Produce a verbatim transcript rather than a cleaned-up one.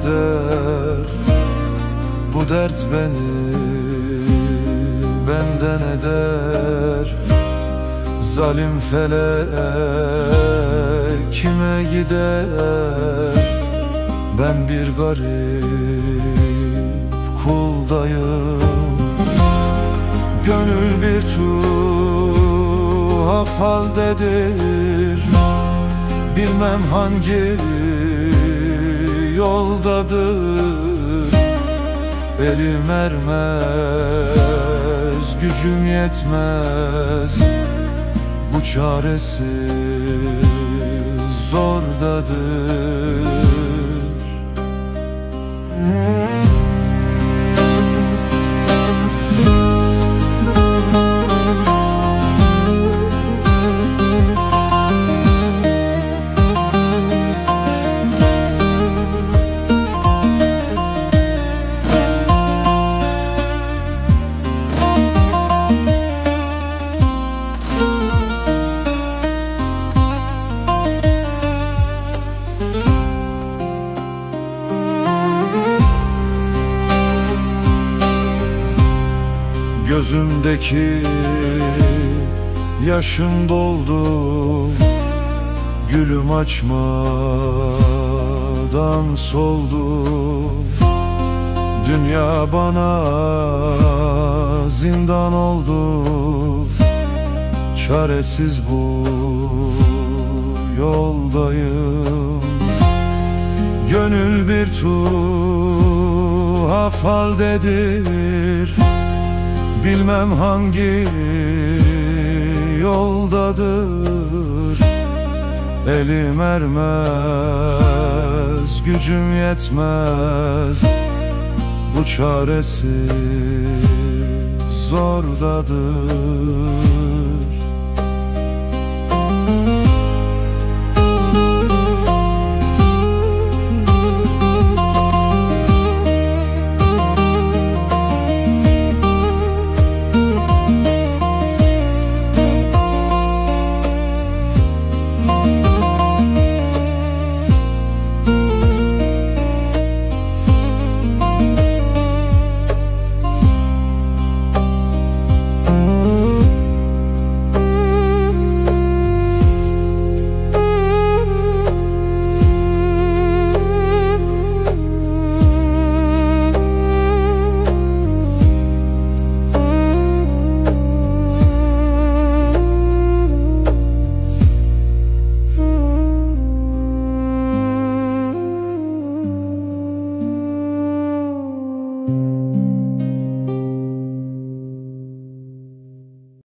eder, bu dert beni benden eder. Zalim felek kime gider? Ben bir garip kuldayım. Gönül bir tuhaf haldedir, bilmem hangi yoldadır. Elim ermez, gücüm yetmez, bu çaresiz zordadır. Gözümdeki yaşım doldu, gülüm açmadan soldu. Dünya bana zindan oldu, çaresiz bu yoldayım. Gönül bir tuhaf haldedir, bilmem hangi yoldadır. Elim ermez, gücüm yetmez, bu çaresiz zordadır.